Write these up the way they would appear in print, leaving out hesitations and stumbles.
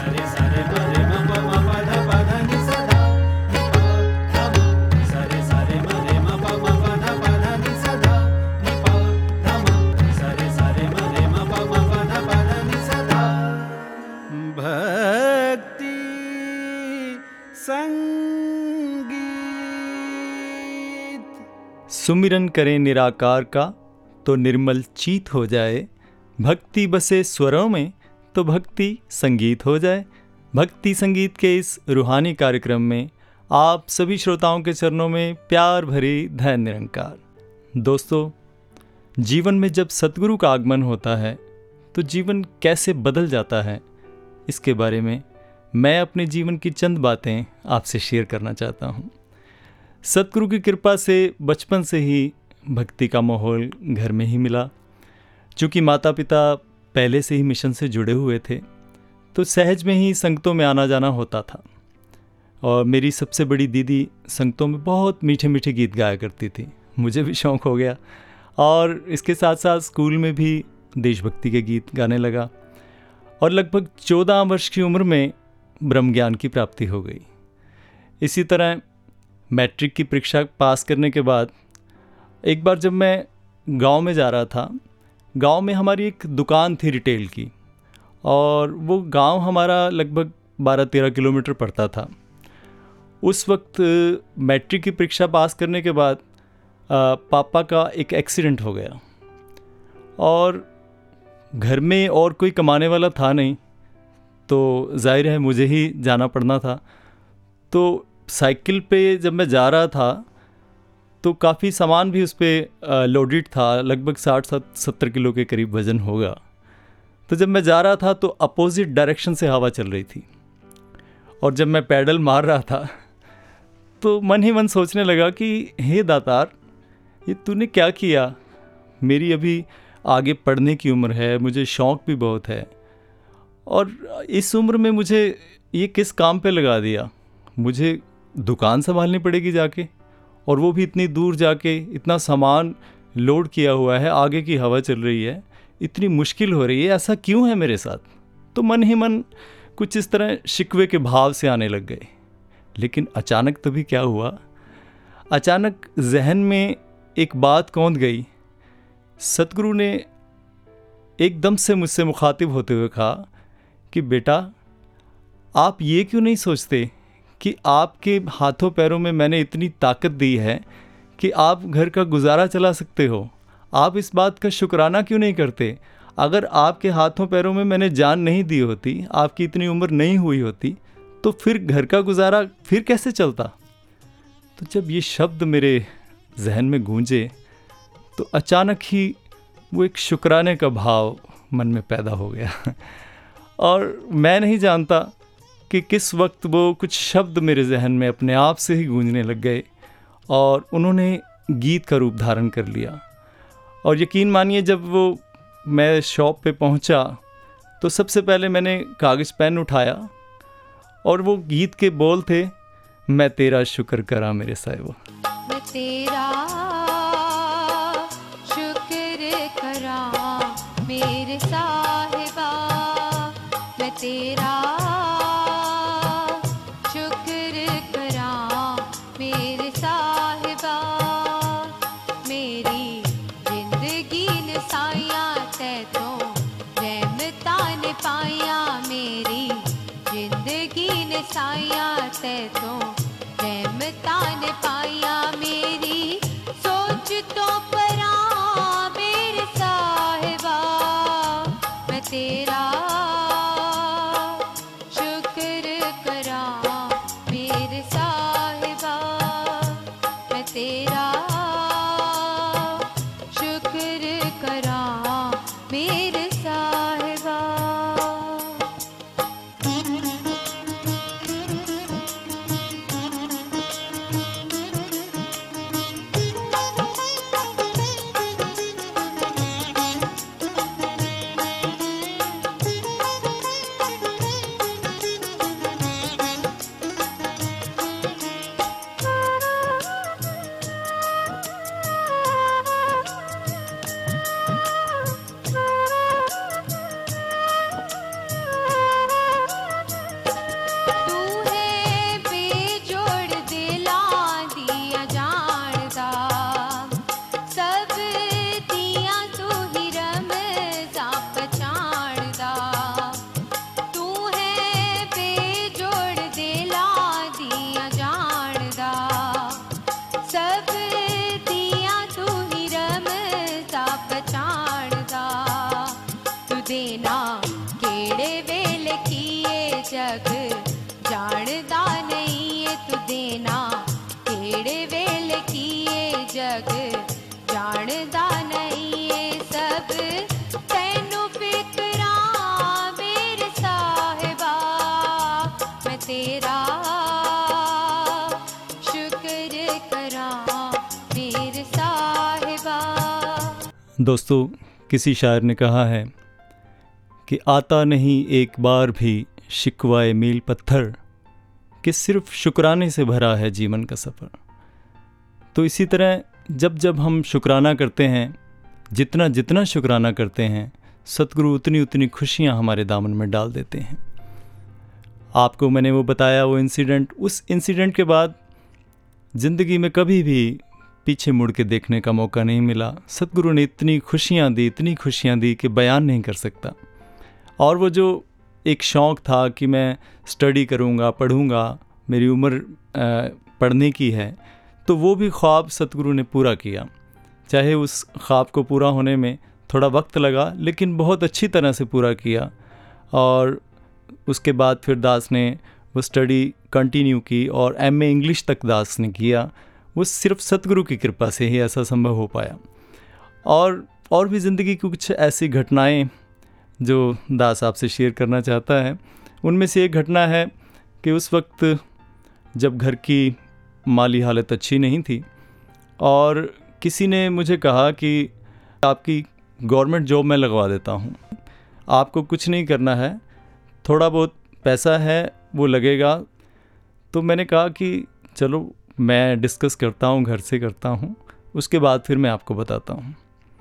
भक्ति संगीत। सुमिरन करें निराकार का तो निर्मल चित हो जाए, भक्ति बसे स्वरों में तो भक्ति संगीत हो जाए। भक्ति संगीत के इस रूहानी कार्यक्रम में आप सभी श्रोताओं के चरणों में प्यार भरी धन्य निरंकार। दोस्तों, जीवन में जब सतगुरु का आगमन होता है तो जीवन कैसे बदल जाता है, इसके बारे में मैं अपने जीवन की चंद बातें आपसे शेयर करना चाहता हूँ। सतगुरु की कृपा से बचपन से ही भक्ति का माहौल घर में ही मिला। चूँकि माता पिता पहले से ही मिशन से जुड़े हुए थे तो सहज में ही संगतों में आना जाना होता था। और मेरी सबसे बड़ी दीदी संगतों में बहुत मीठे मीठे गीत गाया करती थी। मुझे भी शौक़ हो गया और इसके साथ साथ स्कूल में भी देशभक्ति के गीत गाने लगा। और लगभग 14 वर्ष की उम्र में ब्रह्म ज्ञान की प्राप्ति हो गई। इसी तरह मैट्रिक की परीक्षा पास करने के बाद एक बार जब मैं गांव में जा रहा था, गांव में हमारी एक दुकान थी रिटेल की, और वो गांव हमारा लगभग 12-13 किलोमीटर पड़ता था। उस वक्त मैट्रिक की परीक्षा पास करने के बाद पापा का एक एक्सीडेंट हो गया और घर में और कोई कमाने वाला था नहीं, तो जाहिर है मुझे ही जाना पड़ना था। तो साइकिल पे जब मैं जा रहा था तो काफ़ी सामान भी उस पर लोडेड था, लगभग 60-70 किलो के करीब वज़न होगा। तो जब मैं जा रहा था तो अपोजिट डायरेक्शन से हवा चल रही थी, और जब मैं पैडल मार रहा था तो मन ही मन सोचने लगा कि हे दातार, ये तूने क्या किया। मेरी अभी आगे पढ़ने की उम्र है, मुझे शौक़ भी बहुत है, और इस उम्र में मुझे ये किस काम पे लगा दिया। मुझे दुकान संभालनी पड़ेगी जाके, और वो भी इतनी दूर जाके। इतना सामान लोड किया हुआ है, आगे की हवा चल रही है, इतनी मुश्किल हो रही है, ऐसा क्यों है मेरे साथ। तो मन ही मन कुछ इस तरह शिकवे के भाव से आने लग गए। लेकिन अचानक तभी क्या हुआ, अचानक जहन में एक बात कौंध गई। सतगुरु ने एकदम से मुझसे मुखातिब होते हुए कहा कि बेटा, आप ये क्यों नहीं सोचते कि आपके हाथों पैरों में मैंने इतनी ताकत दी है कि आप घर का गुजारा चला सकते हो। आप इस बात का शुक्राना क्यों नहीं करते। अगर आपके हाथों पैरों में मैंने जान नहीं दी होती, आपकी इतनी उम्र नहीं हुई होती, तो फिर घर का गुजारा फिर कैसे चलता। तो जब ये शब्द मेरे जहन में गूंजे तो अचानक ही वो एक शुक्राने का भाव मन में पैदा हो गया। और मैं नहीं जानता कि किस वक्त वो कुछ शब्द मेरे जहन में अपने आप से ही गूंजने लग गए और उन्होंने गीत का रूप धारण कर लिया। और यकीन मानिए, जब वो मैं शॉप पे पहुंचा तो सबसे पहले मैंने कागज़ पेन उठाया और वो गीत के बोल थे, मैं तेरा शुक्र करा मेरे साहिबा। मैं तेरा शुक्र करा मेरे साहिबा, मैं तेरा शुक्र करा मेरे साहिबा। मेरी जिंदगी ने साया तै तो रहमतां ने पाया, मेरी जिंदगी ने साया तै तो रहमतां ने पाया। मेरी सोच तो परा मेरे साहिबा, मैं तेरा शुक्र करा मेरे साहिबा, मैं तेरा शुक्र करा मेरे साहिबा। देना केड़े वेले किए जग जानदा नहीं है तू देना केड़े वेले किए जग जानदा नहीं है सब तैनू फिकरा मेरे साहिबा मैं तेरा शुक्र करा मेरे साहिबा। दोस्तों, किसी शायर ने कहा है कि आता नहीं एक बार भी शिकवाए मील पत्थर, कि सिर्फ शुक्राने से भरा है जीवन का सफ़र। तो इसी तरह जब जब हम शुक्राना करते हैं, जितना जितना शुक्राना करते हैं, सतगुरु उतनी उतनी खुशियाँ हमारे दामन में डाल देते हैं। आपको मैंने वो बताया वो इंसिडेंट, उस इंसिडेंट के बाद ज़िंदगी में कभी भी पीछे मुड़ के देखने का मौका नहीं मिला। सतगुरु ने इतनी खुशियाँ दी, इतनी खुशियाँ दी कि बयान नहीं कर सकता। और वो जो एक शौक़ था कि मैं स्टडी करूँगा, पढ़ूँगा, मेरी उम्र पढ़ने की है, तो वो भी ख्वाब सतगुरु ने पूरा किया। चाहे उस ख्वाब को पूरा होने में थोड़ा वक्त लगा, लेकिन बहुत अच्छी तरह से पूरा किया। और उसके बाद फिर दास ने वो स्टडी कंटिन्यू की और एमए इंग्लिश तक दास ने किया। वो सिर्फ सतगुरु की कृपा से ही ऐसा संभव हो पाया। और भी ज़िंदगी की कुछ ऐसी घटनाएं जो दास आपसे शेयर करना चाहता है। उनमें से एक घटना है कि उस वक्त जब घर की माली हालत अच्छी नहीं थी और किसी ने मुझे कहा कि आपकी गवर्नमेंट जॉब में लगवा देता हूँ, आपको कुछ नहीं करना है, थोड़ा बहुत पैसा है वो लगेगा। तो मैंने कहा कि चलो मैं डिस्कस करता हूँ, घर से करता हूँ, उसके बाद फिर मैं आपको बताता हूँ।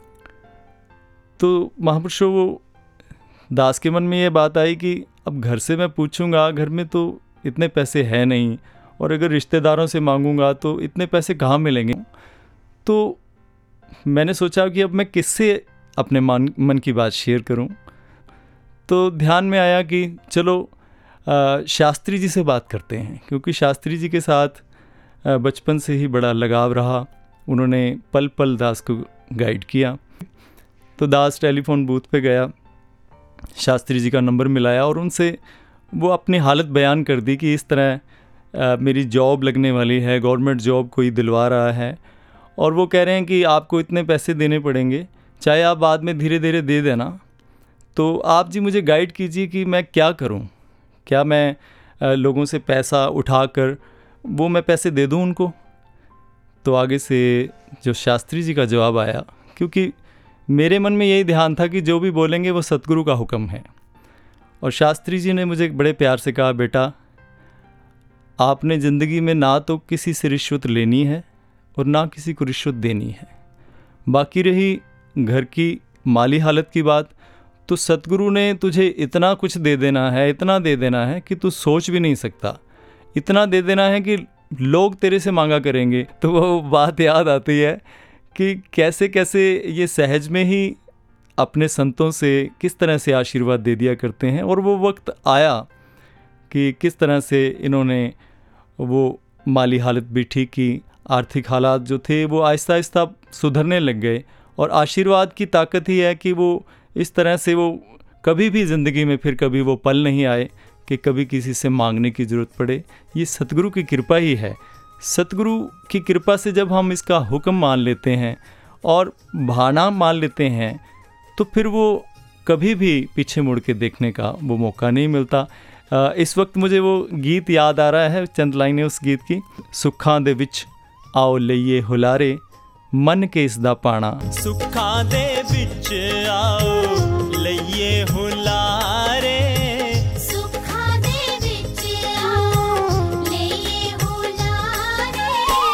तो महापुरुषों, वो दास के मन में ये बात आई कि अब घर से मैं पूछूंगा, घर में तो इतने पैसे हैं नहीं, और अगर रिश्तेदारों से मांगूंगा तो इतने पैसे कहाँ मिलेंगे। तो मैंने सोचा कि अब मैं किससे अपने मन की बात शेयर करूं। तो ध्यान में आया कि चलो शास्त्री जी से बात करते हैं, क्योंकि शास्त्री जी के साथ बचपन से ही बड़ा लगाव रहा। उन्होंने पल पल दास को गाइड किया। तो दास टेलीफोन बूथ पे गया, शास्त्री जी का नंबर मिलाया और उनसे वो अपनी हालत बयान कर दी कि इस तरह मेरी जॉब लगने वाली है, गवर्नमेंट जॉब कोई दिलवा रहा है, और वो कह रहे हैं कि आपको इतने पैसे देने पड़ेंगे, चाहे आप बाद में धीरे धीरे दे देना। तो आप जी मुझे गाइड कीजिए कि मैं क्या करूं, क्या मैं लोगों से पैसा उठाकर वो मैं पैसे दे दूं उनको। तो आगे से जो शास्त्री जी का जवाब आया, क्योंकि मेरे मन में यही ध्यान था कि जो भी बोलेंगे वो सतगुरु का हुक्म है। और शास्त्री जी ने मुझे बड़े प्यार से कहा, बेटा आपने ज़िंदगी में ना तो किसी से रिश्वत लेनी है और ना किसी को रिश्वत देनी है। बाकी रही घर की माली हालत की बात, तो सतगुरु ने तुझे इतना कुछ दे देना है, इतना दे देना है कि तू सोच भी नहीं सकता। इतना दे देना है कि लोग तेरे से मांगा करेंगे। तो वो बात याद आती है कि कैसे कैसे ये सहज में ही अपने संतों से किस तरह से आशीर्वाद दे दिया करते हैं। और वो वक्त आया कि किस तरह से इन्होंने वो माली हालत भी ठीक की, आर्थिक हालात जो थे वो आहिस्ता आहिस्ता सुधरने लग गए। और आशीर्वाद की ताकत ही है कि वो इस तरह से वो कभी भी ज़िंदगी में फिर कभी वो पल नहीं आए कि कभी किसी से मांगने की ज़रूरत पड़े। ये सतगुरु की कृपा ही है। सतगुरु की कृपा से जब हम इसका हुक्म मान लेते हैं और भाना मान लेते हैं, तो फिर वो कभी भी पीछे मुड़ के देखने का वो मौका नहीं मिलता। इस वक्त मुझे वो गीत याद आ रहा है, चंद लाइनें उस गीत की। सुखां दे विच आओ लइए हुलारे, मन के इसदा पाना। सुखां दे विच आओ लइए हुलारे, सुखां दे विच आओ लइए हुलारे,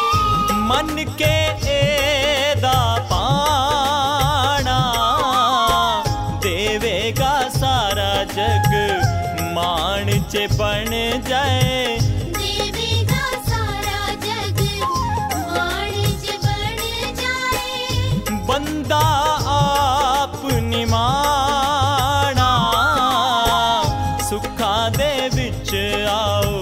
मन के एदा पाना, देवेगा सारा जग मान च बन जाए, देवेगा सारा जग मान च बन जाए, बंदा आप निमाना, सुखां दे विच आओ।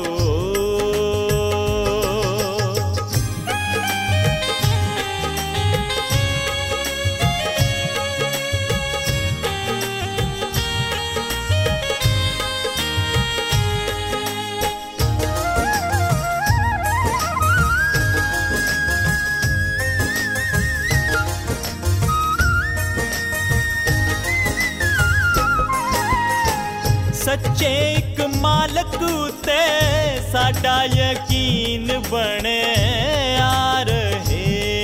सच्चे एक मालक उते साडा यकीन बने आ रहे।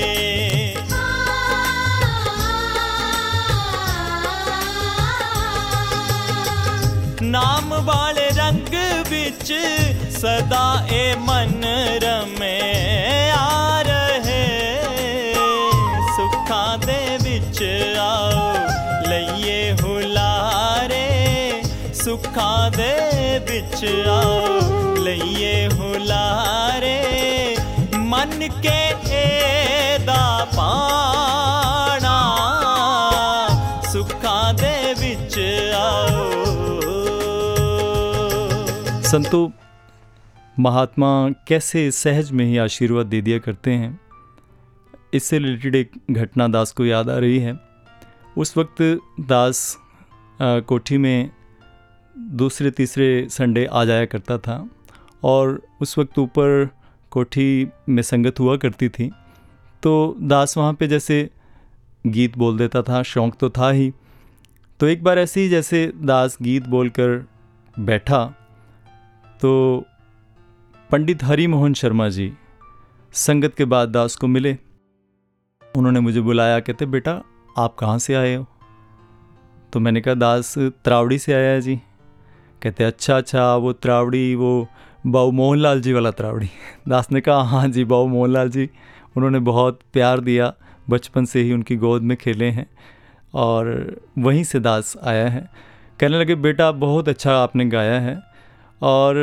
नाम वाले रंग बिच सदा ए मन रमे आ रहे। सुखां दे विच आओ लइए हुलारे, सुखां दे विच आओ लइए हुलारे। मन के एदा पाना सुखां दे विच आओ। संतों, महात्मा कैसे सहज में ही आशीर्वाद दे दिया करते हैं। इससे रिलेटेड एक घटना दास को याद आ रही है। उस वक्त दास कोठी में दूसरे तीसरे संडे आ जाया करता था और उस वक्त ऊपर कोठी में संगत हुआ करती थी, तो दास वहाँ पे जैसे गीत बोल देता था, शौक़ तो था ही। तो एक बार ऐसे ही जैसे दास गीत बोलकर बैठा तो पंडित हरि मोहन शर्मा जी संगत के बाद दास को मिले। उन्होंने मुझे बुलाया, कहते बेटा आप कहाँ से आए हो? तो मैंने कहा दास त्रावड़ी से आया है जी। कहते अच्छा वो त्रावड़ी, वो बाऊ मोहनलाल जी वाला त्रावड़ी। दास ने कहा हाँ जी बाऊ मोहनलाल जी, उन्होंने बहुत प्यार दिया, बचपन से ही उनकी गोद में खेले हैं और वहीं से दास आया है। कहने लगे बेटा बहुत अच्छा आपने गाया है और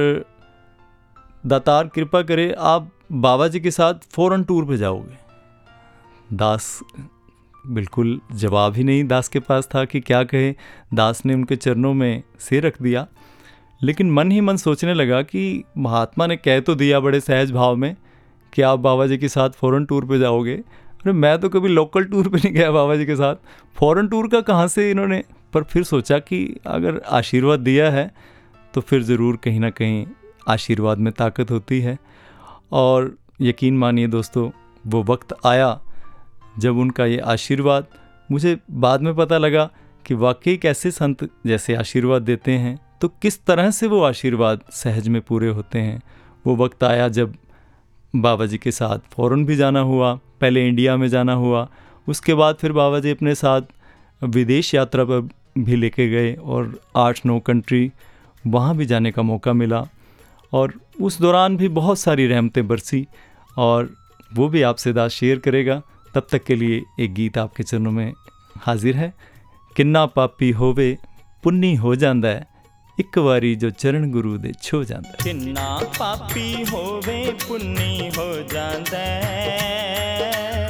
दातार कृपा करे आप बाबा जी के साथ फ़ौरन टूर पे जाओगे। दास बिल्कुल जवाब ही नहीं दास के पास था कि क्या कहे। दास ने उनके चरणों में सिर रख दिया, लेकिन मन ही मन सोचने लगा कि महात्मा ने कह तो दिया बड़े सहज भाव में कि आप बाबा जी के साथ फ़ौरन टूर पे जाओगे। अरे मैं तो कभी लोकल टूर पे नहीं गया बाबा जी के साथ, फ़ौरन टूर का कहाँ से इन्होंने। पर फिर सोचा कि अगर आशीर्वाद दिया है तो फिर ज़रूर कहीं ना कहीं आशीर्वाद में ताकत होती है। और यकीन मानिए दोस्तों, वो वक्त आया जब उनका ये आशीर्वाद, मुझे बाद में पता लगा कि वाकई कैसे संत जैसे आशीर्वाद देते हैं तो किस तरह से वो आशीर्वाद सहज में पूरे होते हैं। वो वक्त आया जब बाबा जी के साथ फ़ौरन भी जाना हुआ, पहले इंडिया में जाना हुआ, उसके बाद फिर बाबा जी अपने साथ विदेश यात्रा पर भी लेके गए और 8-9 कंट्री वहाँ भी जाने का मौका मिला और उस दौरान भी बहुत सारी रहमतें बरसी और वो भी आपसे दास शेयर करेगा। तब तक के लिए एक गीत आपके चरणों में हाजिर है। किन्ना पापी होवे पुन्नी हो जांदा है, एक वारी जो चरण गुरु दे छो जांदा है। किन्ना पापी होवे पुन्नी हो जांदा है,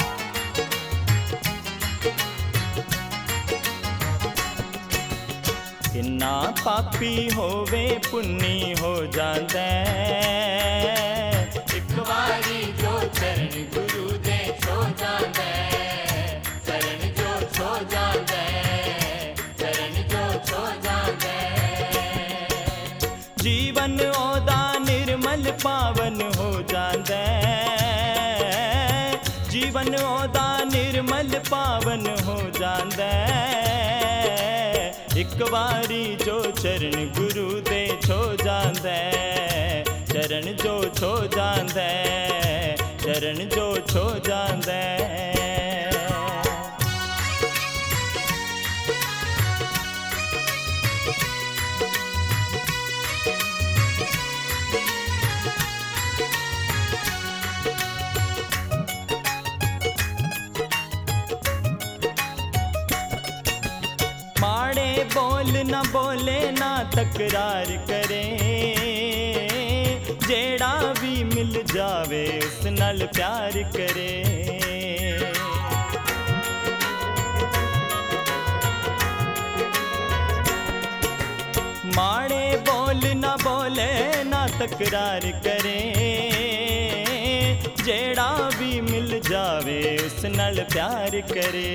किन्ना पापी होवे पुन्नी हो जांदा है। एक वारी जो चरण गुरु दे छो जांदा है, चरण जो छो जांदा है, चरण जो छो जांदा है। जीवन ओदा निर्मल पावन हो जांदा है, जीवन ओदा निर्मल पावन हो जांदा है। एक बारी जो चरण गुरु दे छो जांदा है, चरण जो छो जांदा है, चरण जो छो जांदा है। माड़े बोल न बोले ना तकरार करे, जेड़ा भी मिल जावे उस नाल प्यार करे। माड़े बोल न बोले ना तकरार करे, जेड़ा भी मिल जावे उस नाल प्यार करे।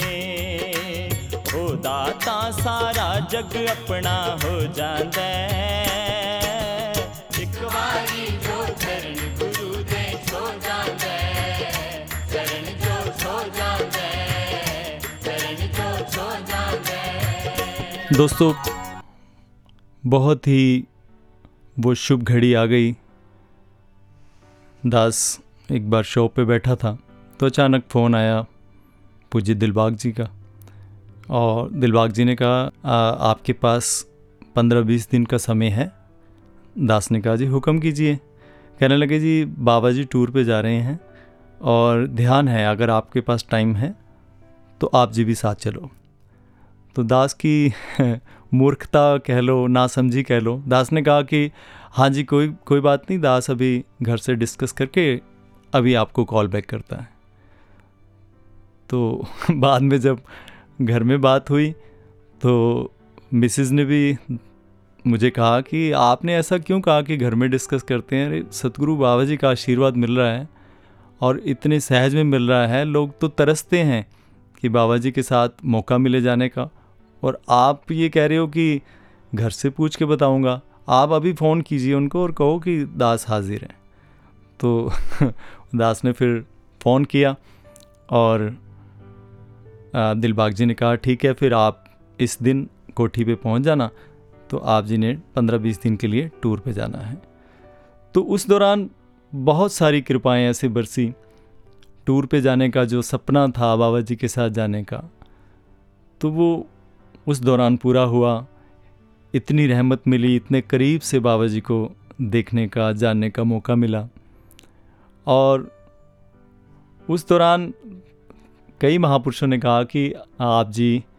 ओ दाता सारा जग अपना हो जांदा है, एक वारी जो चरण गुरु दे छो जांदा है, चरण जो छो जांदा है, चरण जो छो जांदा है। दोस्तों, बहुत ही वो शुभ घड़ी आ गई। दास एक बार शॉप पे बैठा था तो अचानक फ़ोन आया पूज्य दिलबाग जी का, और दिलबाग जी ने कहा आपके पास 15-20 दिन का समय है। दास ने कहा जी हुक्म कीजिए। कहने लगे जी बाबा जी टूर पे जा रहे हैं और ध्यान है, अगर आपके पास टाइम है तो आप जी भी साथ चलो। तो दास की मूर्खता कह लो, नासमझी कह लो, दास ने कहा कि हाँ जी कोई बात नहीं, दास अभी घर से डिस्कस करके अभी आपको कॉल बैक करता है। तो बाद में जब घर में बात हुई तो मिसेज़ ने भी मुझे कहा कि आपने ऐसा क्यों कहा कि घर में डिस्कस करते हैं। अरे सतगुरु बाबा जी का आशीर्वाद मिल रहा है और इतने सहज में मिल रहा है, लोग तो तरसते हैं कि बाबा जी के साथ मौका मिले जाने का, और आप ये कह रहे हो कि घर से पूछ के बताऊंगा। आप अभी फ़ोन कीजिए उनको और कहो कि दास हाजिर है। तो दास ने फिर फ़ोन किया और दिलबाग जी ने कहा ठीक है, फिर आप इस दिन कोठी पे पहुंच जाना, तो आप जी ने 15-20 दिन के लिए टूर पे जाना है। तो उस दौरान बहुत सारी कृपाएं ऐसे बरसी। टूर पे जाने का जो सपना था बाबा जी के साथ जाने का, तो वो उस दौरान पूरा हुआ। इतनी रहमत मिली, इतने करीब से बाबा जी को देखने का, जानने का मौका मिला। और उस दौरान कई महापुरुषों ने कहा कि आप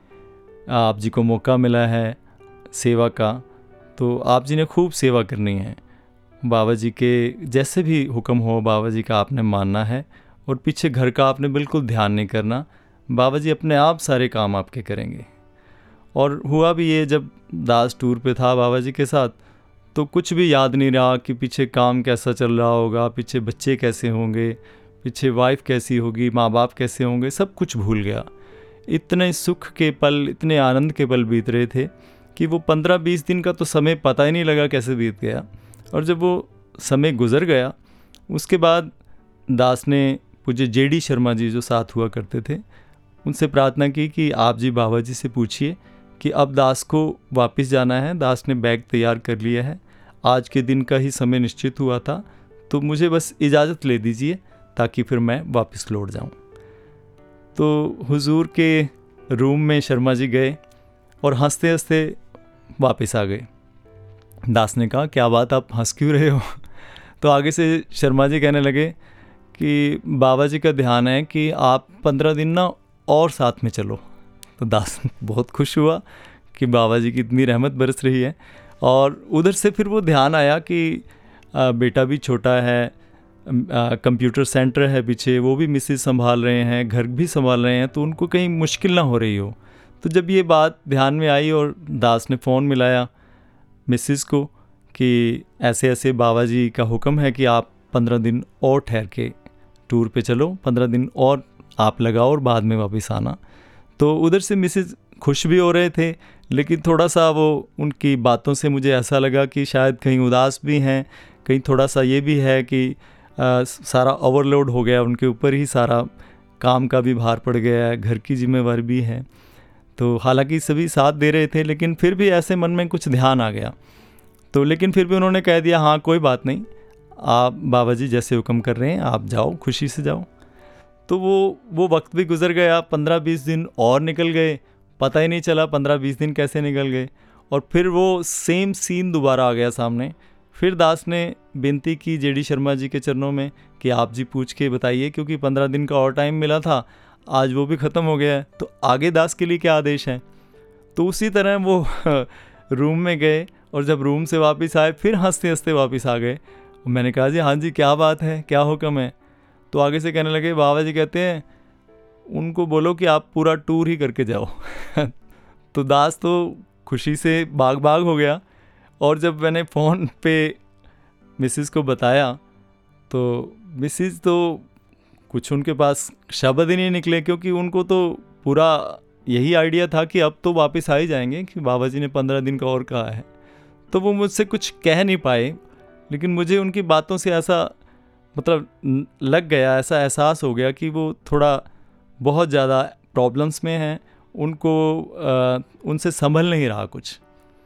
जी को मौका मिला है सेवा का, तो आप जी ने खूब सेवा करनी है। बाबा जी के जैसे भी हुक्म हो बाबा जी का आपने मानना है, और पीछे घर का आपने बिल्कुल ध्यान नहीं करना। बाबा जी अपने आप सारे काम आपके करेंगे। और हुआ भी ये, जब दास टूर पे था बाबा जी के साथ तो कुछ भी याद नहीं रहा कि पीछे काम कैसा चल रहा होगा, पीछे बच्चे कैसे होंगे, पीछे वाइफ कैसी होगी, माँ बाप कैसे होंगे, सब कुछ भूल गया। इतने सुख के पल, इतने आनंद के पल बीत रहे थे कि वो 15-20 दिन का तो समय पता ही नहीं लगा कैसे बीत गया। और जब वो समय गुजर गया उसके बाद दास ने पूज्य जेडी शर्मा जी जो साथ हुआ करते थे उनसे प्रार्थना की कि आप जी बाबा जी से पूछिए कि अब दास को वापस जाना है। दास ने बैग तैयार कर लिया है, आज के दिन का ही समय निश्चित हुआ था, तो मुझे बस इजाज़त ले दीजिए ताकि फिर मैं वापस लौट जाऊं। तो हुजूर के रूम में शर्मा जी गए और हंसते हंसते वापस आ गए। दास ने कहा क्या बात, आप हंस क्यों रहे हो? तो आगे से शर्मा जी कहने लगे कि बाबा जी का ध्यान है कि आप 15 दिन ना और साथ में चलो। तो दास बहुत खुश हुआ कि बाबा जी की इतनी रहमत बरस रही है। और उधर से फिर वो ध्यान आया कि बेटा भी छोटा है, कंप्यूटर सेंटर है पीछे, वो भी मिसेज संभाल रहे हैं, घर भी संभाल रहे हैं, तो उनको कहीं मुश्किल ना हो रही हो। तो जब ये बात ध्यान में आई और दास ने फ़ोन मिलाया मिसेज को कि ऐसे ऐसे बाबा जी का हुक्म है कि आप 15 दिन और ठहर के टूर पे चलो, 15 दिन और आप लगाओ और बाद में वापस आना। तो उधर से मिसेज खुश भी हो रहे थे, लेकिन थोड़ा सा वो उनकी बातों से मुझे ऐसा लगा कि शायद कहीं उदास भी हैं, कहीं थोड़ा सा ये भी है कि सारा ओवरलोड हो गया उनके ऊपर ही, सारा काम का भी भार पड़ गया है, घर की जिम्मेवारी भी है। तो हालांकि सभी साथ दे रहे थे, लेकिन फिर भी ऐसे मन में कुछ ध्यान आ गया। तो लेकिन फिर भी उन्होंने कह दिया हाँ कोई बात नहीं, आप बाबा जी जैसे हुक्म कर रहे हैं आप जाओ, खुशी से जाओ। तो वो वक्त भी गुजर गया, 15-20 दिन और निकल गए, पता ही नहीं चला 15-20 दिन कैसे निकल गए। और फिर वो सेम सीन दोबारा आ गया सामने। फिर दास ने विनती की जेडी शर्मा जी के चरणों में कि आप जी पूछ के बताइए, क्योंकि 15 दिन का और टाइम मिला था, आज वो भी ख़त्म हो गया है, तो आगे दास के लिए क्या आदेश है। तो उसी तरह वो रूम में गए और जब रूम से वापस आए फिर हंसते हंसते वापस आ गए। मैंने कहा जी हाँ जी क्या बात है, क्या हुक्म है? तो आगे से कहने लगे बाबा जी कहते हैं उनको बोलो कि आप पूरा टूर ही करके जाओ। तो दास तो खुशी से बाग बाग हो गया। और जब मैंने फ़ोन पे मिसेस को बताया तो मिसेस तो कुछ उनके पास शब्द ही नहीं निकले, क्योंकि उनको तो पूरा यही आइडिया था कि अब तो वापस आ ही जाएंगे, कि बाबा जी ने 15 दिन का और कहा है। तो वो मुझसे कुछ कह नहीं पाए, लेकिन मुझे उनकी बातों से ऐसा मतलब लग गया, ऐसा एहसास हो गया कि वो थोड़ा बहुत ज़्यादा प्रॉब्लम्स में हैं, उनको उनसे संभल नहीं रहा कुछ।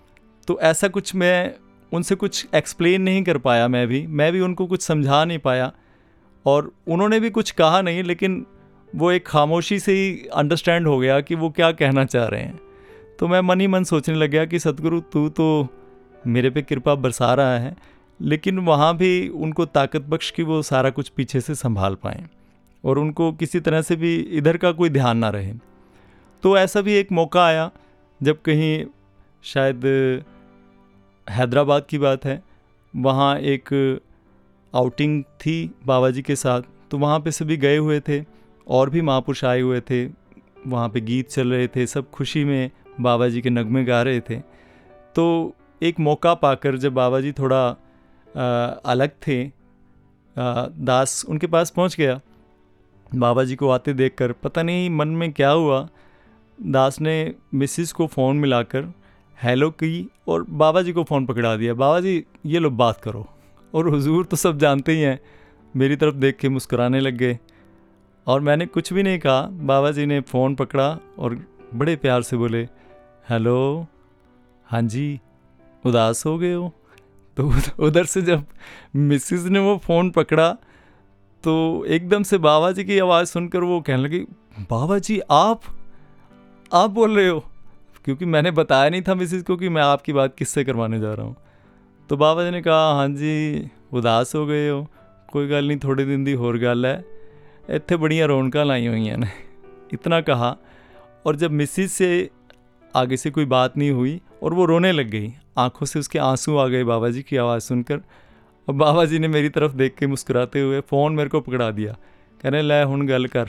तो ऐसा कुछ मैं उनसे कुछ एक्सप्लेन नहीं कर पाया, मैं भी उनको कुछ समझा नहीं पाया, और उन्होंने भी कुछ कहा नहीं, लेकिन वो एक खामोशी से ही अंडरस्टैंड हो गया कि वो क्या कहना चाह रहे हैं। तो मैं मन ही मन सोचने लग गया कि सतगुरु तू तो मेरे पे कृपा बरसा रहा है, लेकिन वहाँ भी उनको ताकत बख्श कि वो सारा कुछ पीछे से संभाल पाएँ और उनको किसी तरह से भी इधर का कोई ध्यान ना रहे। तो ऐसा भी एक मौका आया जब कहीं शायद हैदराबाद की बात है, वहाँ एक आउटिंग थी बाबा जी के साथ, तो वहाँ पे सभी गए हुए थे और भी महापुरुष आए हुए थे, वहाँ पे गीत चल रहे थे, सब खुशी में बाबा जी के नगमे गा रहे थे। तो एक मौका पाकर जब बाबा जी थोड़ा अलग थे, दास उनके पास पहुँच गया। बाबा जी को आते देखकर पता नहीं मन में क्या हुआ, दास ने मिसिस को फ़ोन मिलाकर हेलो की और बाबा जी को फ़ोन पकड़ा दिया। बाबा जी ये लो बात करो। और हुजूर तो सब जानते ही हैं, मेरी तरफ देख के मुस्कुराने लग गए और मैंने कुछ भी नहीं कहा। बाबा जी ने फ़ोन पकड़ा और बड़े प्यार से बोले हेलो, हाँ जी, उदास हो गए हो? तो उधर से जब मिसिस ने वो फ़ोन पकड़ा तो एकदम से बाबा जी की आवाज़ सुनकर वो कहने लगी बाबा जी आप बोल रहे हो? क्योंकि मैंने बताया नहीं था मिसिस को कि मैं आपकी बात किससे करवाने जा रहा हूँ। तो बाबा जी ने कहा हाँ जी, उदास हो गए हो, कोई गल नहीं, थोड़े दिन दी होर गल है, इत्थे बड़ियां रौनकां लाई हुई ने। इतना कहा और जब मिसिस से आगे से कोई बात नहीं हुई और वो रोने लग गई, आंखों से उसके आंसू आ गए बाबा जी की आवाज़ सुनकर। और बाबा जी ने मेरी तरफ देख के मुस्कुराते हुए फ़ोन मेरे को पकड़ा दिया, कहने लै हुण गल कर।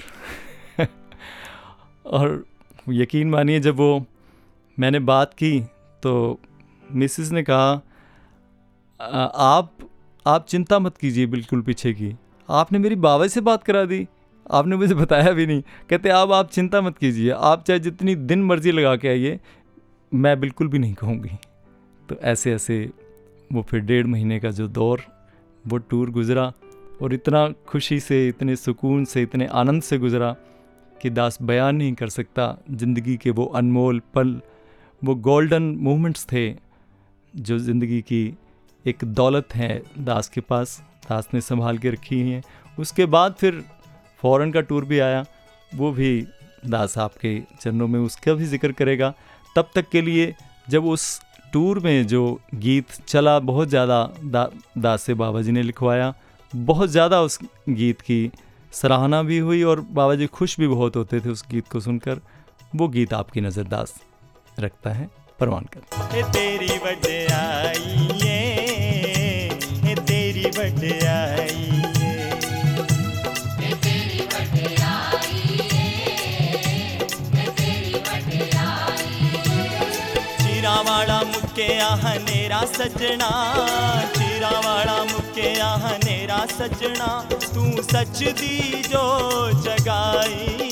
और यकीन मानिए जब वो मैंने बात की तो मिसिस ने कहा आप चिंता मत कीजिए बिल्कुल पीछे की, आपने मेरी बाबा से बात करा दी, आपने मुझे बताया भी नहीं। कहते अब आप चिंता मत कीजिए, आप चाहे जितनी दिन मर्जी लगा के आइए, मैं बिल्कुल भी नहीं कहूँगी। तो ऐसे ऐसे वो फिर 1.5 महीने का जो दौर, वो टूर गुज़रा और इतना खुशी से, इतने सुकून से, इतने आनंद से गुज़रा कि दास बयान नहीं कर सकता। ज़िंदगी के वो अनमोल पल, वो गोल्डन मोमेंट्स थे जो ज़िंदगी की एक दौलत है दास के पास, दास ने संभाल के रखी हैं। उसके बाद फिर फ़ॉरेन का टूर भी आया, वो भी दास आपके चरणों में उसका भी जिक्र करेगा। तब तक के लिए जब उस टूर में जो गीत चला, बहुत ज़्यादा दास से बाबा जी ने लिखवाया, बहुत ज़्यादा उस गीत की सराहना भी हुई और बाबा जी खुश भी बहुत होते थे उस गीत को सुनकर। वो गीत आपकी नज़र दास रखता है, परवान कर। तेरी वड्याई ये तेरी वड्याई चीरा वाला मुक्के हनेरा सजना, चीरा वाला मुक्के हनेरा सजना, तू सच दी जो जगाई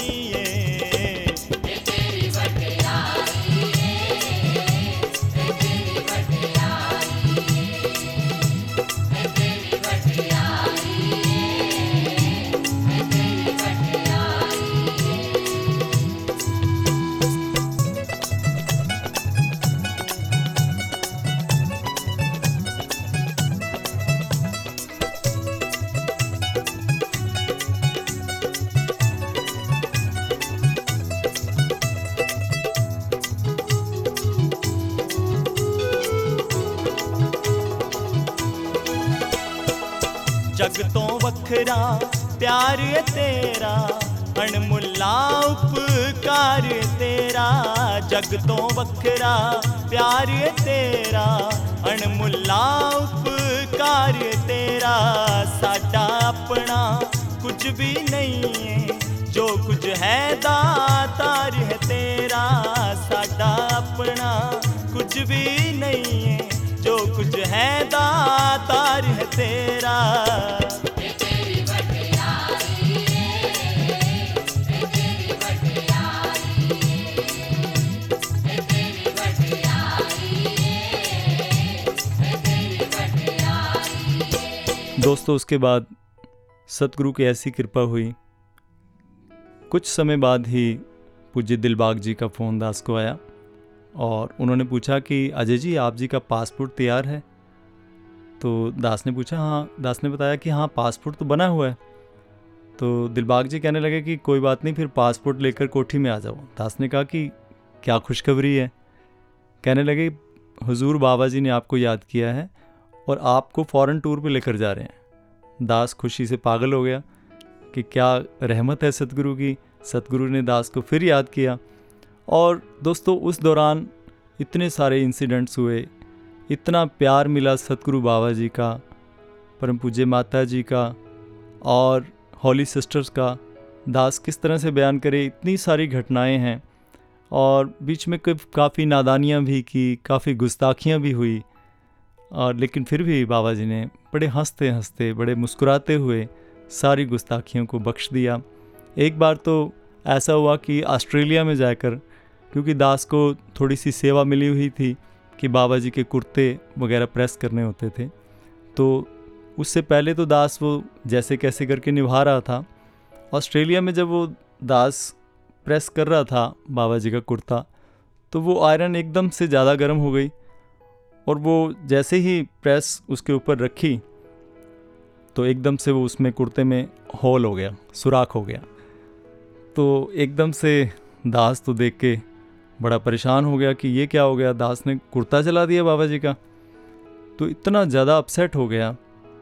जग तो वखरा प्यार है तेरा, अणमुल्ला उपकार तेरा। जग तो वखरा प्यार है तेरा, अणमुल्ला उपकार तेरा। साडा अपना कुछ भी नहीं है, जो कुछ है दातार है तेरा। साडा अपना कुछ भी नहीं है, जो कुछ है दातार है तेरा। दोस्तों उसके बाद सतगुरु की ऐसी कृपा हुई, कुछ समय बाद ही पूज्य दिलबाग जी का फ़ोन दास को आया और उन्होंने पूछा कि अजय जी, आप जी का पासपोर्ट तैयार है? तो दास ने पूछा, हाँ। दास ने बताया कि हाँ, पासपोर्ट तो बना हुआ है। तो दिलबाग जी कहने लगे कि कोई बात नहीं, फिर पासपोर्ट लेकर कोठी में आ जाओ। दास ने कहा कि क्या खुशखबरी है? कहने लगे, हुजूर बाबा जी ने आपको याद किया है और आपको फ़ॉरेन टूर पे लेकर जा रहे हैं। दास खुशी से पागल हो गया कि क्या रहमत है सतगुरु की। सतगुरु ने दास को फिर याद किया। और दोस्तों, उस दौरान इतने सारे इंसिडेंट्स हुए, इतना प्यार मिला सतगुरु बाबा जी का, परम पूज्य माता जी का और हॉली सिस्टर्स का। दास किस तरह से बयान करे, इतनी सारी घटनाएं हैं। और बीच में काफ़ी नादानियाँ भी की, काफ़ी गुस्ताखियाँ भी हुई, और लेकिन फिर भी बाबा जी ने बड़े हंसते हंसते, बड़े मुस्कुराते हुए सारी गुस्ताखियों को बख्श दिया। एक बार तो ऐसा हुआ कि ऑस्ट्रेलिया में जाकर, क्योंकि दास को थोड़ी सी सेवा मिली हुई थी कि बाबा जी के कुर्ते वगैरह प्रेस करने होते थे, तो उससे पहले तो दास वो जैसे कैसे करके निभा रहा था। ऑस्ट्रेलिया में जब वो दास प्रेस कर रहा था बाबा जी का कुर्ता, तो वो आयरन एकदम से ज़्यादा गर्म हो गई, और वो जैसे ही प्रेस उसके ऊपर रखी तो एकदम से वो उसमें कुर्ते में होल हो गया, सुराख हो गया। तो एकदम से दास तो देख के बड़ा परेशान हो गया कि ये क्या हो गया, दास ने कुर्ता जला दिया बाबा जी का। तो इतना ज़्यादा अपसेट हो गया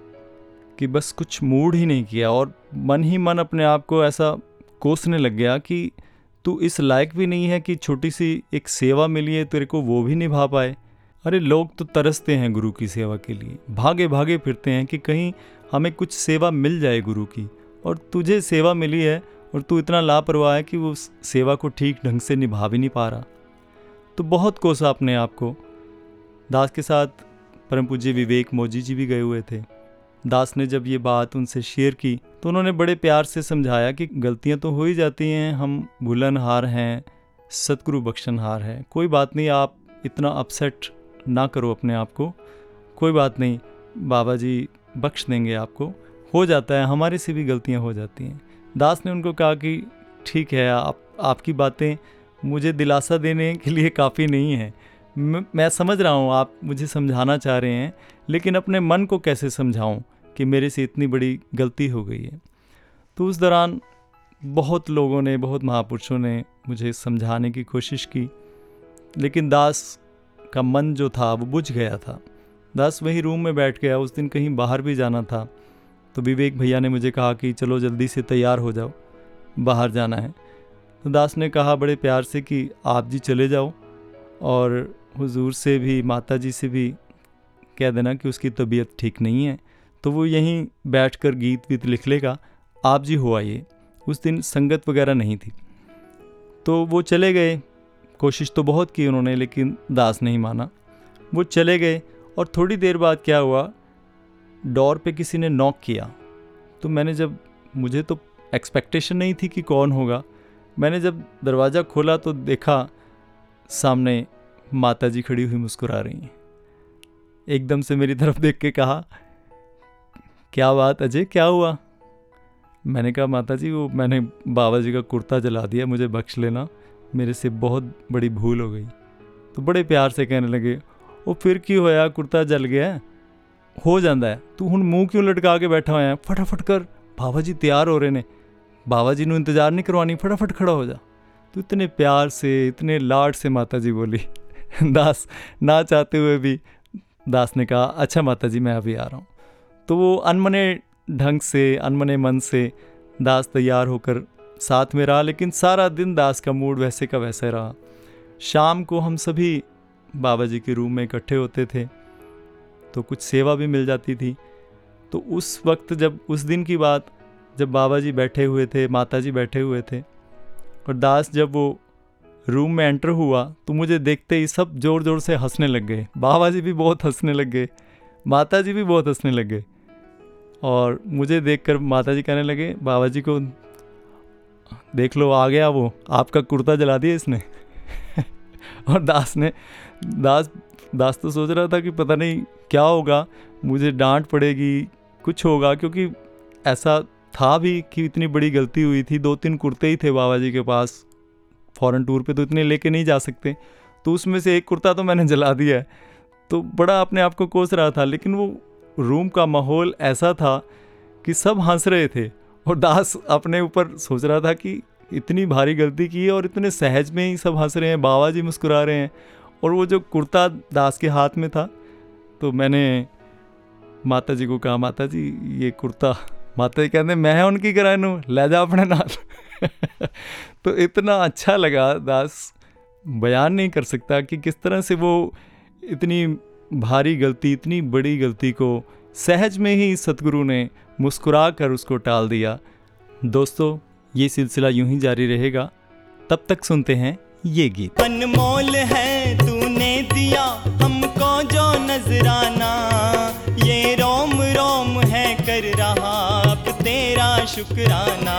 कि बस कुछ मूड ही नहीं किया, और मन ही मन अपने आप को ऐसा कोसने लग गया कि तू इस लायक भी नहीं है कि छोटी सी एक सेवा मिली है तेरे को वो भी निभा पाए। अरे लोग तो तरसते हैं गुरु की सेवा के लिए, भागे भागे फिरते हैं कि कहीं हमें कुछ सेवा मिल जाए गुरु की, और तुझे सेवा मिली है और तू इतना लापरवाह है कि वो सेवा को ठीक ढंग से निभा भी नहीं पा रहा। तो बहुत कोसा अपने आप को। दास के साथ परम पूज्य विवेक मोजी जी भी गए हुए थे। दास ने जब ये बात उनसे शेयर की तो उन्होंने बड़े प्यार से समझाया कि गलतियां तो हो ही जाती हैं, हम भूलनहार हैं, सतगुरु बख्शनहार है, कोई बात नहीं, आप इतना अपसेट ना करो अपने आप को, कोई बात नहीं, बाबा जी बख्श देंगे आपको, हो जाता है, हमारे से भी गलतियां हो जाती हैं। दास ने उनको कहा कि ठीक है, आपकी बातें मुझे दिलासा देने के लिए काफ़ी नहीं है, मैं समझ रहा हूँ आप मुझे समझाना चाह रहे हैं, लेकिन अपने मन को कैसे समझाऊँ कि मेरे से इतनी बड़ी गलती हो गई है। तो उस दौरान बहुत लोगों ने, बहुत महापुरुषों ने मुझे समझाने की कोशिश की, लेकिन दास का मन जो था वो बुझ गया था। दास वही रूम में बैठ गया। उस दिन कहीं बाहर भी जाना था, तो विवेक भैया ने मुझे कहा कि चलो जल्दी से तैयार हो जाओ, बाहर जाना है। तो दास ने कहा बड़े प्यार से कि आप जी चले जाओ, और हुजूर से भी, माता जी से भी कह देना कि उसकी तबीयत ठीक नहीं है, तो वो यहीं बैठकर गीत वीत लिख लेगा, आप जी हो आइए। उस दिन संगत वगैरह नहीं थी। तो वो चले गए। कोशिश तो बहुत की उन्होंने, लेकिन दास नहीं माना। वो चले गए, और थोड़ी देर बाद क्या हुआ, डोर पे किसी ने नॉक किया। तो मुझे तो एक्सपेक्टेशन नहीं थी कि कौन होगा। मैंने जब दरवाज़ा खोला तो देखा सामने माता जी खड़ी हुई मुस्कुरा रही हैं। एकदम से मेरी तरफ देख के कहा, क्या बात अजय, क्या हुआ? मैंने कहा माता जी, वो मैंने बाबा जी का कुर्ता जला दिया, मुझे बख्श लेना, मेरे से बहुत बड़ी भूल हो गई। तो बड़े प्यार से कहने लगे, वो फिर क्यों होया, कुर्ता जल गया, हो जाता है, तू हुण मुँह क्यों लटका के बैठा होया, फटाफट कर, बाबा जी तैयार हो रहे ने, बाबा जी नूं इंतजार नहीं करवानी, फटाफट खड़ा हो जा। तो इतने प्यार से, इतने लाड से माता जी बोली। दास ना चाहते हुए भी दास ने कहा, अच्छा माता जी मैं अभी आ रहा हूँ। तो वो अनमने ढंग से, अनमने मन से दास तैयार होकर साथ में रहा, लेकिन सारा दिन दास का मूड वैसे का वैसे रहा। शाम को हम सभी बाबा जी के रूम में इकट्ठे होते थे, तो कुछ सेवा भी मिल जाती थी। तो उस वक्त, जब उस दिन की बात, जब बाबा जी बैठे हुए थे, माता जी बैठे हुए थे, और दास जब वो रूम में एंटर हुआ तो मुझे देखते ही सब ज़ोर ज़ोर से हंसने लग गए। बाबा जी भी बहुत हंसने लग गए, माता जी भी बहुत हंसने लग गए, और मुझे देखकर माता जी कहने लगे, बाबा जी को देख लो, आ गया वो, आपका कुर्ता जला दिया इसने। और दास तो सोच रहा था कि पता नहीं क्या होगा, मुझे डांट पड़ेगी, कुछ होगा, क्योंकि ऐसा था भी कि इतनी बड़ी गलती हुई थी। 2-3 कुर्ते ही थे बाबा जी के पास, फॉरेन टूर पे तो इतने लेके नहीं जा सकते। तो उसमें से एक कुर्ता तो मैंने जला दिया है। तो बड़ा अपने आप को कोस रहा था, लेकिन वो रूम का माहौल ऐसा था कि सब हंस रहे थे और दास अपने ऊपर सोच रहा था कि इतनी भारी गलती की है और इतने सहज में ही सब हंस रहे हैं, बाबा जी मुस्कुरा रहे हैं। और वो जो कुर्ता दास के हाथ में था, तो मैंने माता जी को कहा, माता जी ये कुर्ता, माता जी कहते मैं उनकी करानू ले जा अपने नाल। तो इतना अच्छा लगा, दास बयान नहीं कर सकता कि किस तरह से वो इतनी भारी गलती, इतनी बड़ी गलती को सहज में ही सतगुरु ने मुस्कुरा कर उसको टाल दिया। दोस्तों, ये सिलसिला यूं ही जारी रहेगा, तब तक सुनते हैं ये गीत। अनमोल है तूने दिया हमको जो नजराना, ये रोम रोम है कर रहा अब तेरा शुक्राना।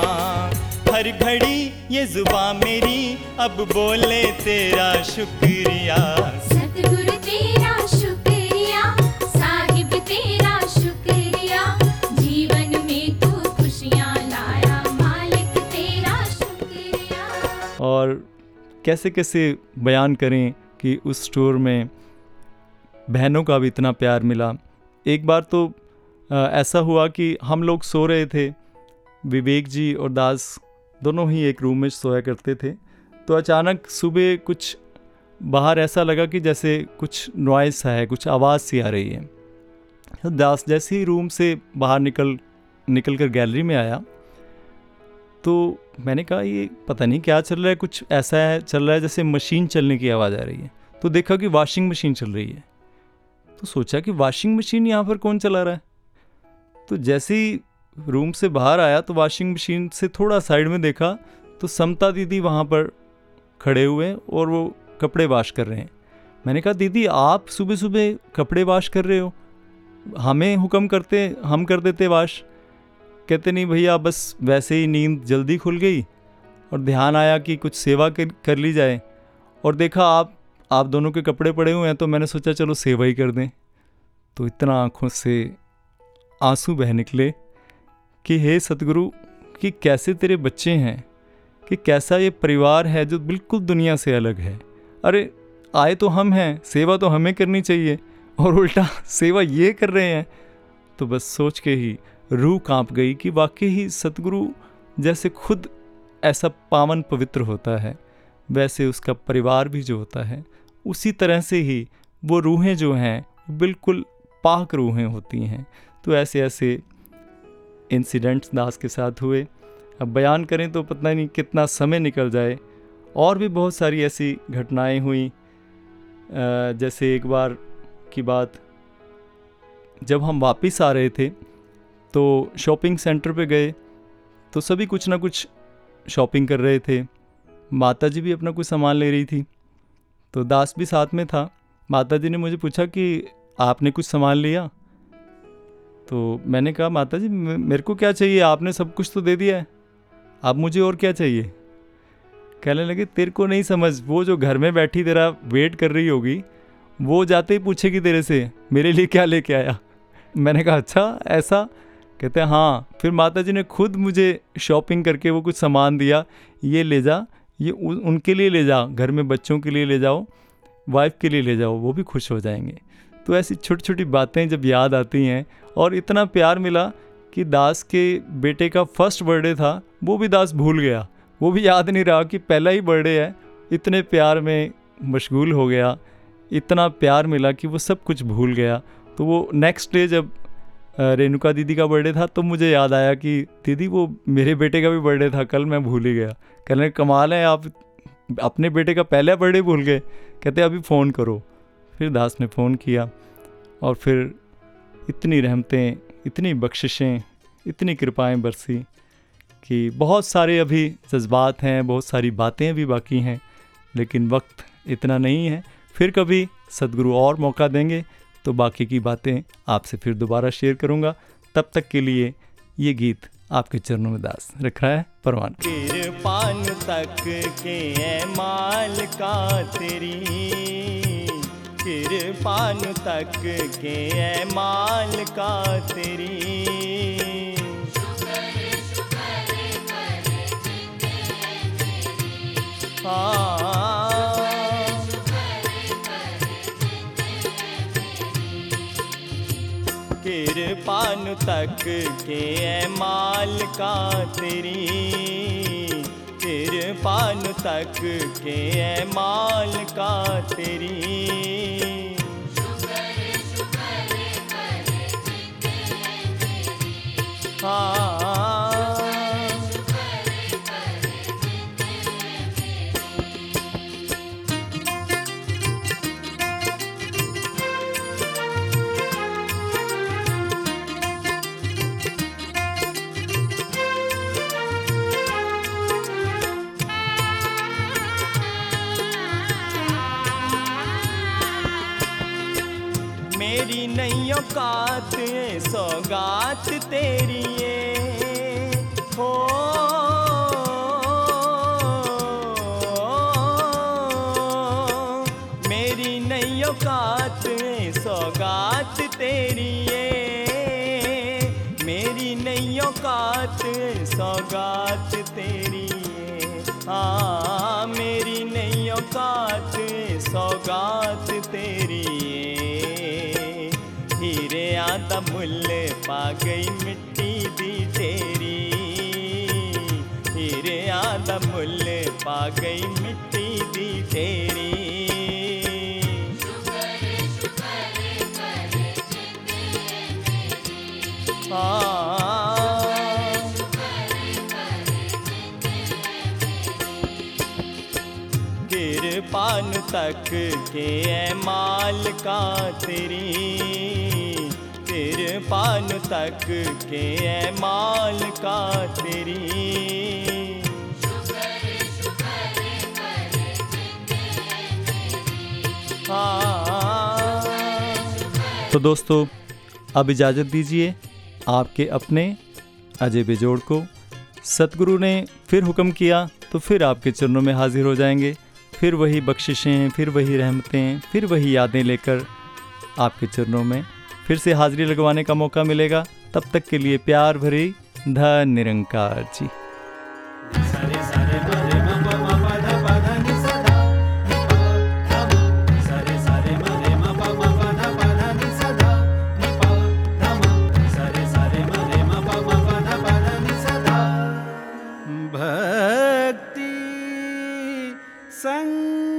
हर घड़ी ये जुबान मेरी अब बोले तेरा शुक्रिया। सतगुरु तेरा शुक्रिया, साहिब तेरा शुक्रिया, जीवन में तू खुशियाँ लाया, मालिक तेरा शुक्रिया। और कैसे कैसे बयान करें कि उस स्टोर में बहनों का भी इतना प्यार मिला। एक बार तो ऐसा हुआ कि हम लोग सो रहे थे, विवेक जी और दास दोनों ही एक रूम में सोया करते थे। तो अचानक सुबह कुछ बाहर ऐसा लगा कि जैसे कुछ नॉइस सा है, कुछ आवाज़ सी आ रही है। तो दास जैसे ही रूम से बाहर निकल कर गैलरी में आया, तो मैंने कहा ये पता नहीं क्या चल रहा है, कुछ ऐसा है चल रहा है जैसे मशीन चलने की आवाज़ आ रही है। तो देखा कि वॉशिंग मशीन चल रही है। तो सोचा कि वॉशिंग मशीन यहाँ पर कौन चला रहा है। तो जैसे ही रूम से बाहर आया तो वॉशिंग मशीन से थोड़ा साइड में देखा तो समता दीदी वहाँ पर खड़े हुए और वो कपड़े वॉश कर रहे हैं। मैंने कहा दीदी आप सुबह सुबह कपड़े वॉश कर रहे हो, हमें हुक्म करते हम कर देते वॉश। कहते नहीं भैया, बस वैसे ही नींद जल्दी खुल गई और ध्यान आया कि कुछ सेवा कर ली जाए, और देखा आप दोनों के कपड़े पड़े हुए हैं तो मैंने सोचा चलो सेवा ही कर दें। तो इतना आँखों से आंसू बह निकले कि हे सतगुरु, कि कैसे तेरे बच्चे हैं, कि कैसा ये परिवार है जो बिल्कुल दुनिया से अलग है। अरे आए तो हम हैं, सेवा तो हमें करनी चाहिए, और उल्टा सेवा ये कर रहे हैं। तो बस सोच के ही रूह कांप गई कि वाकई ही सतगुरु जैसे खुद ऐसा पावन पवित्र होता है, वैसे उसका परिवार भी जो होता है उसी तरह से ही वो रूहें जो हैं बिल्कुल पाक रूहें होती हैं। तो ऐसे ऐसे इंसिडेंट्स दास के साथ हुए। अब बयान करें तो पता नहीं कितना समय निकल जाए। और भी बहुत सारी ऐसी घटनाएं हुई। जैसे एक बार की बात, जब हम वापस आ रहे थे तो शॉपिंग सेंटर पे गए तो सभी कुछ ना कुछ शॉपिंग कर रहे थे। माता जी भी अपना कुछ सामान ले रही थी, तो दास भी साथ में था। माता जी ने मुझे पूछा कि आपने कुछ सामान लिया? तो मैंने कहा माता जी मेरे को क्या चाहिए, आपने सब कुछ तो दे दिया है, अब मुझे और क्या चाहिए? कहने लगे तेरे को नहीं समझ, वो जो घर में बैठी तेरा वेट कर रही होगी वो जाते ही पूछेगी तेरे से मेरे लिए क्या लेके आया। मैंने कहा अच्छा ऐसा? कहते हैं हाँ। फिर माता जी ने खुद मुझे शॉपिंग करके वो कुछ सामान दिया, ये ले जा, ये उनके लिए ले जा, घर में बच्चों के लिए ले जाओ, वाइफ के लिए ले जाओ, वो भी खुश हो जाएंगे। तो ऐसी छोटी छोटी बातें जब याद आती हैं, और इतना प्यार मिला कि दास के बेटे का फर्स्ट बर्थडे था, वो भी दास भूल गया, वो भी याद नहीं रहा कि पहला ही बर्थडे है। इतने प्यार में मशगूल हो गया, इतना प्यार मिला कि वो सब कुछ भूल गया। तो वो नेक्स्ट डे जब रेणुका दीदी का बर्थडे था तो मुझे याद आया कि दीदी वो मेरे बेटे का भी बर्थडे था कल, मैं भूल ही गया। कहने कमाल है, आप अपने बेटे का पहला बर्थडे भूल गए। कहते अभी फ़ोन करो। फिर दास ने फ़ोन किया और फिर इतनी रहमतें, इतनी बख्शिशें, इतनी कृपाएं बरसी कि बहुत सारे अभी जज्बात हैं, बहुत सारी बातें अभी बाकी हैं, लेकिन वक्त इतना नहीं है। फिर कभी सद्गुरु और मौका देंगे तो बाकी की बातें आपसे फिर दोबारा शेयर करूँगा। तब तक के लिए ये गीत आपके चरणों में दास रख रहा है परवान। कृपान तक के है माल का तेरी, कृपान तक के है माल का तेरी। हाँ कृपानु तक के ऐ माल का तेरी, कृपानु तक के ऐ माल का तेरी। हाँ मेरी नहीं औकात सौगात तेरी ये हो, मेरी नहीं औकात सौगात तेरी ये, मेरी नहीं औकात सौगात तेरी ये। हाँ मेरी नहीं औकात सौगात तेरी ये। हीरे आदा मुल्ल पा गई मिट्टी दी तेरी, हीरे आदा मुल्ल पा गई मिट्टी दी तेरी। कृपान तक के ऐ माल का तेरी, कृपान तक के ऐ माल का तेरी। तो दोस्तों अब इजाज़त दीजिए आपके अपने अजय बेजोड़ को। सतगुरु ने फिर हुक्म किया तो फिर आपके चरणों में हाजिर हो जाएंगे, फिर वही बख्शिशें, फिर वही रहमतें, फिर वही यादें लेकर आपके चरणों में फिर से हाजिरी लगवाने का मौका मिलेगा। तब तक के लिए प्यार भरी धन निरंकार जी। भक्ति संग